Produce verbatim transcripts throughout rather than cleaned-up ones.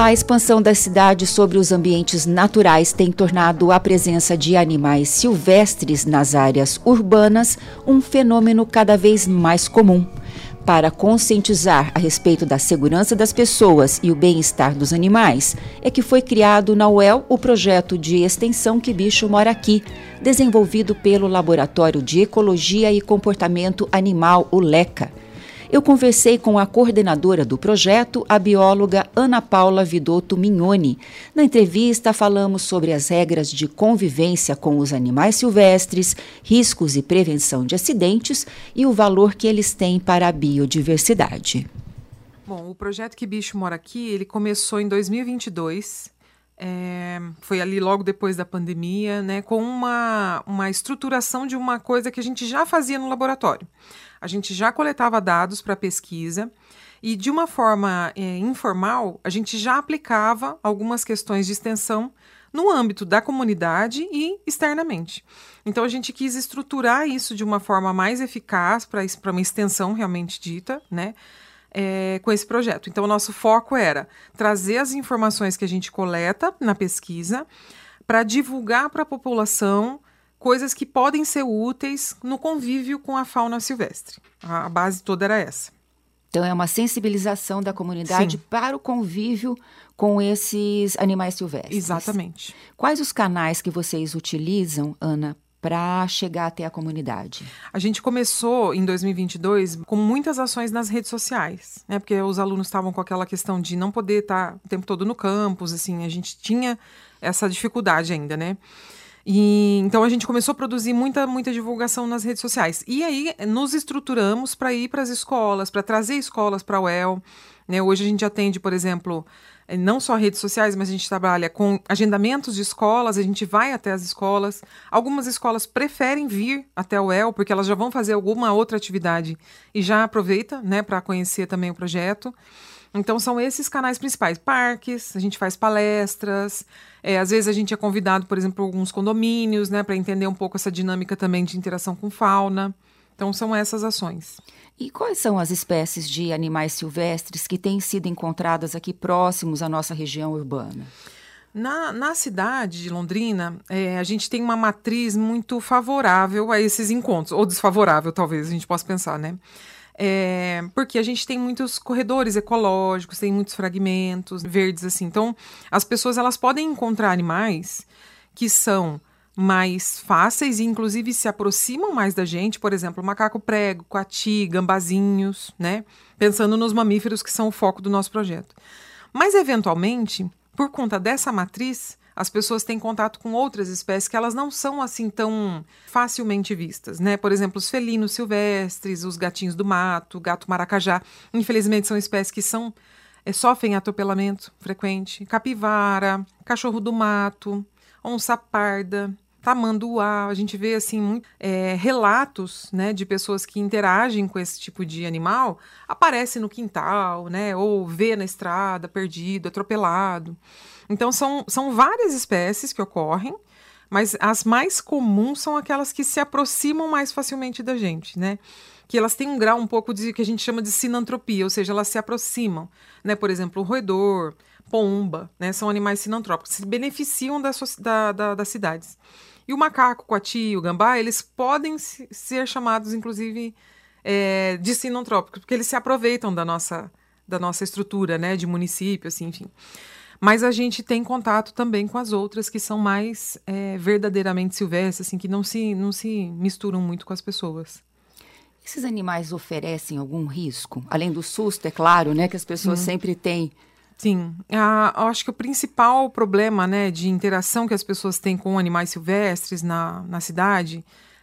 A expansão da cidade sobre os ambientes naturais tem tornado a presença de animais silvestres nas áreas urbanas um fenômeno cada vez mais comum. Para conscientizar a respeito da segurança das pessoas e o bem-estar dos animais, é que foi criado na U E L o projeto de extensão Que Bicho Mora Aqui, desenvolvido pelo Laboratório de Ecologia e Comportamento Animal, o LECA. Eu conversei com a coordenadora do projeto, a bióloga Ana Paula Vidotto Mignoni. Na entrevista, falamos sobre as regras de convivência com os animais silvestres, riscos e prevenção de acidentes e o valor que eles têm para a biodiversidade. Bom, o projeto Que Bicho Mora Aqui, ele começou em dois mil e vinte e dois, é, foi ali logo depois da pandemia, né, com uma, uma estruturação de uma coisa que a gente já fazia no laboratório. A gente já coletava dados para pesquisa e, de uma forma é, informal, a gente já aplicava algumas questões de extensão no âmbito da comunidade e externamente. Então, a gente quis estruturar isso de uma forma mais eficaz para uma extensão realmente dita, né, é, com esse projeto. Então, o nosso foco era trazer as informações que a gente coleta na pesquisa para divulgar para a população coisas que podem ser úteis no convívio com a fauna silvestre. A base toda era essa. Então, é uma sensibilização da comunidade Sim. para o convívio com esses animais silvestres. Exatamente. Quais os canais que vocês utilizam, Ana, para chegar até a comunidade? A gente começou, em dois mil e vinte e dois, com muitas ações nas redes sociais, né? Porque os alunos estavam com aquela questão de não poder estar o tempo todo no campus, assim, a gente tinha essa dificuldade ainda, né? E, então, a gente começou a produzir muita, muita divulgação nas redes sociais. E aí, nos estruturamos para ir para as escolas, para trazer escolas para a U E L. Né? Hoje, a gente atende, por exemplo, não só redes sociais, mas a gente trabalha com agendamentos de escolas, a gente vai até as escolas. Algumas escolas preferem vir até a U E L, porque elas já vão fazer alguma outra atividade e já aproveita, né, para conhecer também o projeto. Então, são esses canais principais. Parques, a gente faz palestras, é, às vezes a gente é convidado, por exemplo, para alguns condomínios, né, para entender um pouco essa dinâmica também de interação com fauna. Então, são essas ações. E quais são as espécies de animais silvestres que têm sido encontradas aqui próximos à nossa região urbana? Na, na cidade de Londrina, é, a gente tem uma matriz muito favorável a esses encontros, ou desfavorável, talvez, a gente possa pensar, né? É, porque a gente tem muitos corredores ecológicos, tem muitos fragmentos verdes, assim. Então, as pessoas elas podem encontrar animais que são mais fáceis e, inclusive, se aproximam mais da gente. Por exemplo, macaco prego, coati, gambazinhos, né? Pensando nos mamíferos que são o foco do nosso projeto. Mas, eventualmente, por conta dessa matriz, as pessoas têm contato com outras espécies que elas não são assim tão facilmente vistas, né? Por exemplo, os felinos silvestres, os gatinhos do mato, gato maracajá. Infelizmente, são espécies que são, é, sofrem atropelamento frequente. Capivara, cachorro do mato, onça parda, tamanduá. A gente vê assim muito, é, relatos, né, de pessoas que interagem com esse tipo de animal, aparece no quintal, né? Ou vê na estrada, perdido, atropelado. Então, são, são várias espécies que ocorrem, mas as mais comuns são aquelas que se aproximam mais facilmente da gente, né? Que elas têm um grau um pouco de que a gente chama de sinantropia, ou seja, elas se aproximam, né? Por exemplo, o roedor, pomba, né? São animais sinantrópicos, se beneficiam da, da, da, das cidades. E o macaco, o coati, o gambá, eles podem ser chamados, inclusive, é, de sinantrópicos, porque eles se aproveitam da nossa, da nossa estrutura, né? De município, assim, enfim. Mas a gente tem contato também com as outras que são mais é, verdadeiramente silvestres, assim, que não se, não se misturam muito com as pessoas. Esses animais oferecem algum risco? Além do susto, é claro, né, que as pessoas Sim. sempre têm. Sim. Ah, eu acho que o principal problema, né, de interação que as pessoas têm com animais silvestres na, na cidade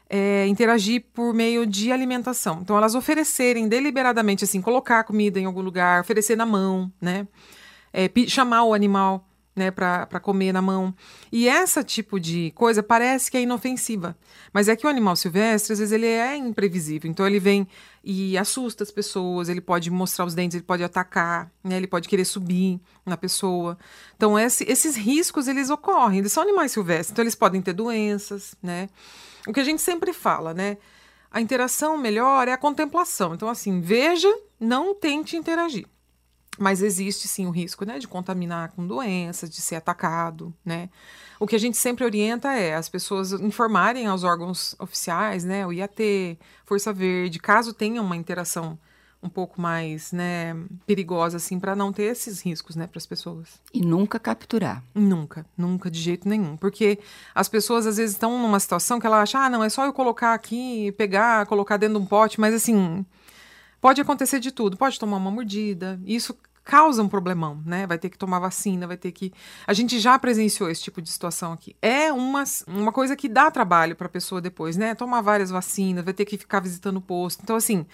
é interagir por meio de alimentação. Então, elas oferecerem deliberadamente, assim, colocar comida em algum lugar, oferecer na mão, né? É, chamar o animal, né, para comer na mão. E esse tipo de coisa parece que é inofensiva. Mas é que o animal silvestre, às vezes, ele é imprevisível. Então, ele vem e assusta as pessoas, ele pode mostrar os dentes, ele pode atacar, né, ele pode querer subir na pessoa. Então, esse, esses riscos, eles ocorrem. Eles são animais silvestres, então eles podem ter doenças, né? O que a gente sempre fala, né? A interação melhor é a contemplação. Então, assim, veja, não tente interagir. Mas existe sim o risco, né, de contaminar com doenças, de ser atacado, né? O que a gente sempre orienta é as pessoas informarem aos órgãos oficiais, né, o I A T, Força Verde, caso tenha uma interação um pouco mais, né, perigosa, assim, para não ter esses riscos, né, para as pessoas. E nunca capturar. Nunca, nunca, de jeito nenhum. Porque as pessoas, às vezes, estão numa situação que ela acha, ah, não, é só eu colocar aqui, pegar, colocar dentro de um pote, mas, assim, pode acontecer de tudo. Pode tomar uma mordida, isso causa um problemão, né? Vai ter que tomar vacina, vai ter que... A gente já presenciou esse tipo de situação aqui. É uma, uma coisa que dá trabalho para a pessoa depois, né? Tomar várias vacinas, vai ter que ficar visitando o posto. Então, assim...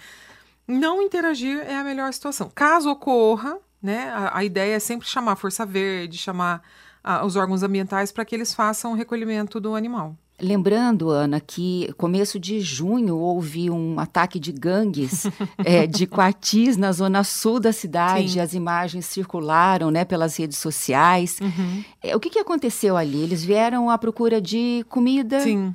Não interagir é a melhor situação. Caso ocorra, né, a, a ideia é sempre chamar a Força Verde, chamar a, os órgãos ambientais para que eles façam o recolhimento do animal. Lembrando, Ana, que começo de junho houve um ataque de gangues é, de coatis na zona sul da cidade. Sim. As imagens circularam, né, pelas redes sociais. Uhum. É, o que, que aconteceu ali? Eles vieram à procura de comida? Sim.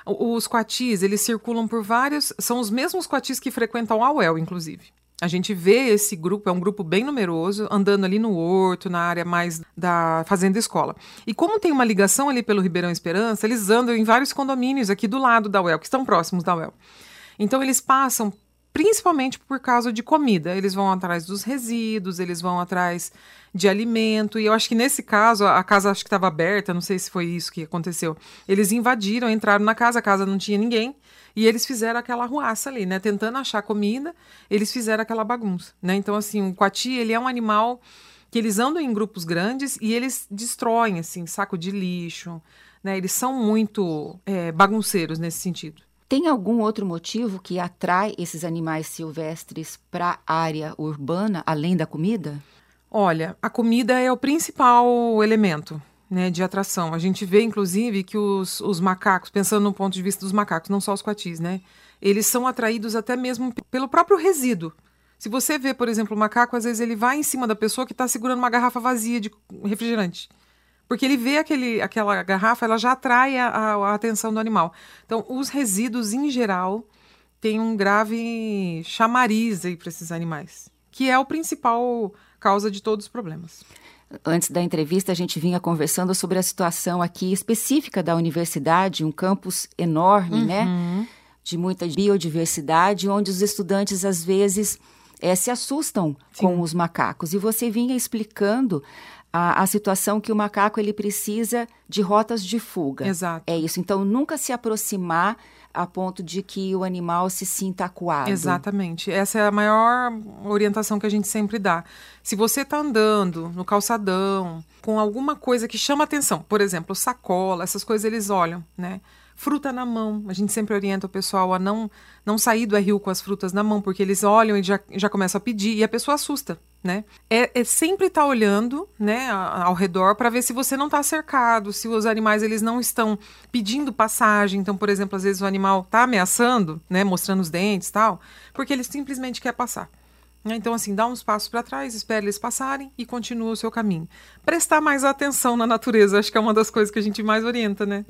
Os coatis, eles circulam por vários... São os mesmos coatis que frequentam a U E L, inclusive. A gente vê esse grupo, é um grupo bem numeroso, andando ali no horto, na área mais da fazenda-escola. E como tem uma ligação ali pelo Ribeirão Esperança, eles andam em vários condomínios aqui do lado da U E L, que estão próximos da U E L. Então, eles passam principalmente por causa de comida. Eles vão atrás dos resíduos, eles vão atrás de alimento. E eu acho que nesse caso, a casa acho que estava aberta, não sei se foi isso que aconteceu. Eles invadiram, entraram na casa, a casa não tinha ninguém. E eles fizeram aquela arruaça ali, né? Tentando achar comida, eles fizeram aquela bagunça, né? Então, assim, o coati, ele é um animal que eles andam em grupos grandes e eles destroem, assim, saco de lixo, né? Eles são muito é, bagunceiros nesse sentido. Tem algum outro motivo que atrai esses animais silvestres para a área urbana, além da comida? Olha, a comida é o principal elemento, né, de atração. A gente vê, inclusive, que os, os macacos, pensando no ponto de vista dos macacos, não só os coatis, né, eles são atraídos até mesmo pelo próprio resíduo. Se você vê, por exemplo, o macaco, às vezes ele vai em cima da pessoa que está segurando uma garrafa vazia de refrigerante. Porque ele vê aquele, aquela garrafa, ela já atrai a, a, a atenção do animal. Então, os resíduos, em geral, têm um grave chamariz aí para esses animais, que é o principal causa de todos os problemas. Antes da entrevista, a gente vinha conversando sobre a situação aqui específica da universidade, um campus enorme, uhum. né? De muita biodiversidade, onde os estudantes, às vezes, é, se assustam Sim. com os macacos. E você vinha explicando a, a situação que o macaco ele precisa de rotas de fuga. Exato. É isso. Então, nunca se aproximar a ponto de que o animal se sinta acuado. Exatamente. Essa é a maior orientação que a gente sempre dá. Se você está andando no calçadão com alguma coisa que chama atenção, por exemplo, sacola, essas coisas eles olham, né? Fruta na mão. A gente sempre orienta o pessoal a não, não sair do R U com as frutas na mão, porque eles olham e já, já começam a pedir e a pessoa assusta, né? É, é sempre estar tá olhando, né, ao redor para ver se você não está cercado, se os animais eles não estão pedindo passagem. Então, por exemplo, às vezes o animal está ameaçando, né, mostrando os dentes e tal, porque ele simplesmente quer passar. Então, assim, dá uns passos para trás, espera eles passarem e continua o seu caminho. Prestar mais atenção na natureza, acho que é uma das coisas que a gente mais orienta, né?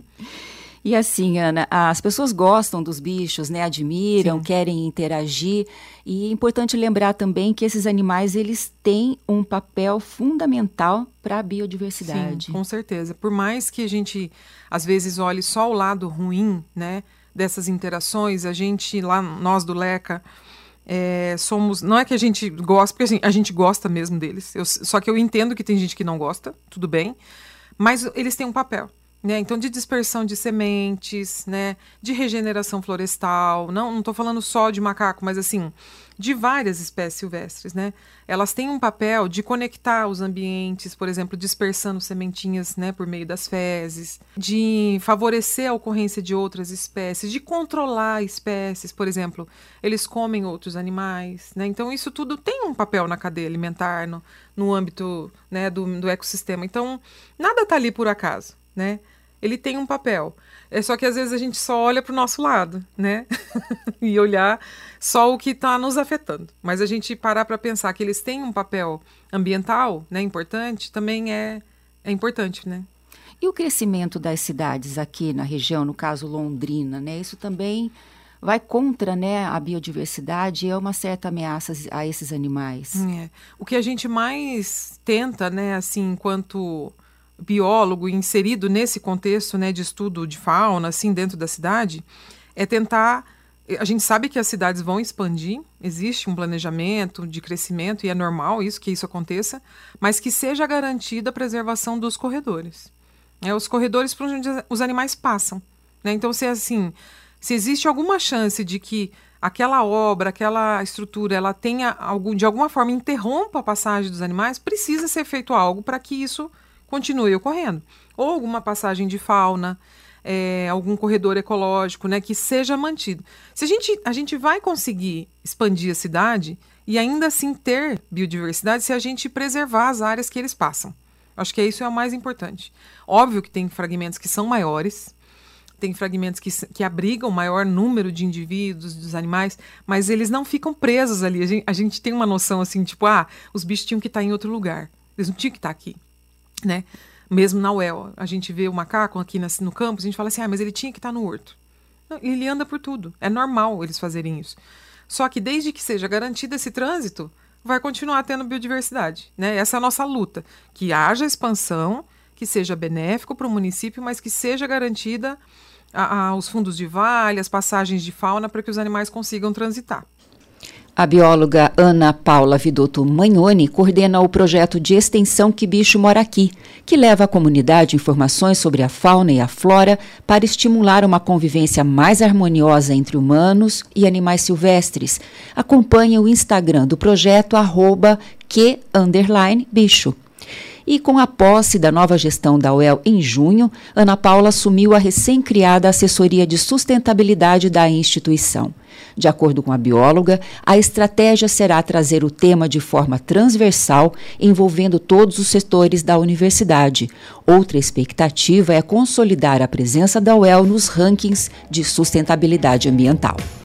E assim, Ana, as pessoas gostam dos bichos, né? Admiram, Sim. querem interagir. E é importante lembrar também que esses animais, eles têm um papel fundamental para a biodiversidade. Sim, com certeza. Por mais que a gente, às vezes, olhe só o lado ruim, né, dessas interações, a gente, lá, nós do LECA, é, somos... Não é que a gente gosta, porque assim, a gente gosta mesmo deles. Eu, só que eu entendo que tem gente que não gosta, tudo bem. Mas eles têm um papel. Né? Então, de dispersão de sementes, né? De regeneração florestal, não estou falando só de macaco, mas assim, de várias espécies silvestres, né? Elas têm um papel de conectar os ambientes, por exemplo, dispersando sementinhas, né, por meio das fezes, de favorecer a ocorrência de outras espécies, de controlar espécies, por exemplo, eles comem outros animais, né? Então, isso tudo tem um papel na cadeia alimentar, no, no âmbito, né, do, do ecossistema. Então, nada está ali por acaso. Né? Ele tem um papel. É só que às vezes a gente só olha para o nosso lado, né? E olhar só o que está nos afetando. Mas a gente parar para pensar que eles têm um papel ambiental, né, importante, também é, é importante, né? E o crescimento das cidades aqui na região, no caso Londrina, né? Isso também vai contra, né, a biodiversidade e é uma certa ameaça a esses animais. É. O que a gente mais tenta, né, assim, enquanto biólogo inserido nesse contexto, né, de estudo de fauna, assim, dentro da cidade, é tentar... A gente sabe que as cidades vão expandir, existe um planejamento de crescimento e é normal isso, que isso aconteça, mas que seja garantida a preservação dos corredores. É, os corredores por onde os animais passam. Né? Então, se assim, se existe alguma chance de que aquela obra, aquela estrutura, ela tenha algum, de alguma forma interrompa a passagem dos animais, precisa ser feito algo para que isso continue ocorrendo. Ou alguma passagem de fauna, é, algum corredor ecológico, né, que seja mantido. Se a gente, a gente vai conseguir expandir a cidade e ainda assim ter biodiversidade se a gente preservar as áreas que eles passam. Acho que isso é o mais importante. Óbvio que tem fragmentos que são maiores, tem fragmentos que, que abrigam maior número de indivíduos, dos animais, mas eles não ficam presos ali. A gente, a gente tem uma noção assim, tipo, ah, os bichos tinham que estar em outro lugar. Eles não tinham que estar aqui, né? Mesmo na U E L, a gente vê o macaco aqui na, no campus, a gente fala assim, ah, mas ele tinha que estar no horto. Não, ele anda por tudo. É normal eles fazerem isso. Só que desde que seja garantido esse trânsito, vai continuar tendo biodiversidade, né? Essa é a nossa luta. Que haja expansão, que seja benéfico para o município, mas que seja garantida a, a, os fundos de vale, as passagens de fauna para que os animais consigam transitar. A bióloga Ana Paula Vidotto Magnoni coordena o projeto de extensão Que Bicho Mora Aqui, que leva à comunidade informações sobre a fauna e a flora para estimular uma convivência mais harmoniosa entre humanos e animais silvestres. Acompanhe o Instagram do projeto, arroba que underline bicho. E com a posse da nova gestão da U E L em junho, Ana Paula assumiu a recém-criada Assessoria de Sustentabilidade da instituição. De acordo com a bióloga, a estratégia será trazer o tema de forma transversal, envolvendo todos os setores da universidade. Outra expectativa é consolidar a presença da U E L nos rankings de sustentabilidade ambiental.